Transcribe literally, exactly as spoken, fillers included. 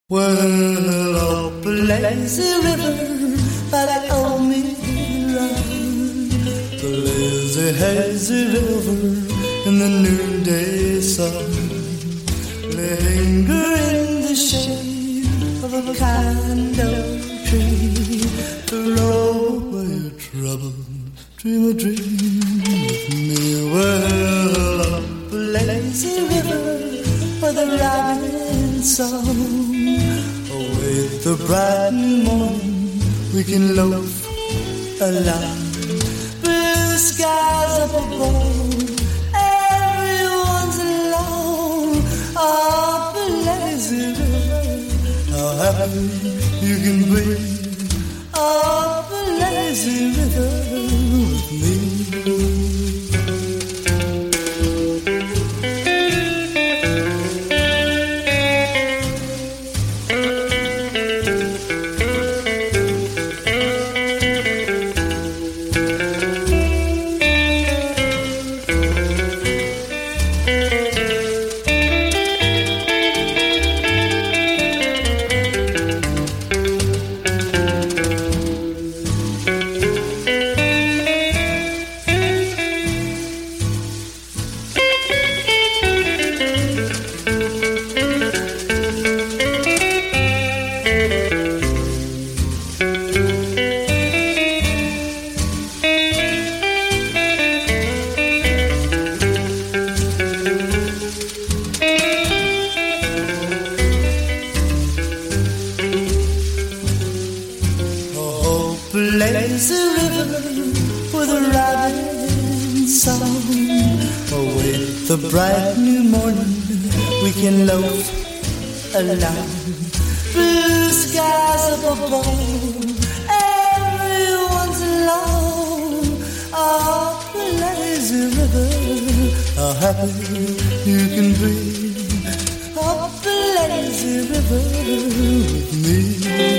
Well, up a lazy river by the old Miran, the lazy hazy river in the noonday sun, linger in the shade of a kind old tree to roll away your troubles, dream a dream with me. Well, up a lazy river where the robin song await the bright new morning, we can loaf along. Blue skies up above, everyone's alone. Up a lazy river, how happy you can be. Up a lazy river with me. Lazy river with a robin song, await the bright new morning, we can loaf along. Blue skies up above, everyone's alone. Up a lazy river, how happy you can be. Up a lazy river with me.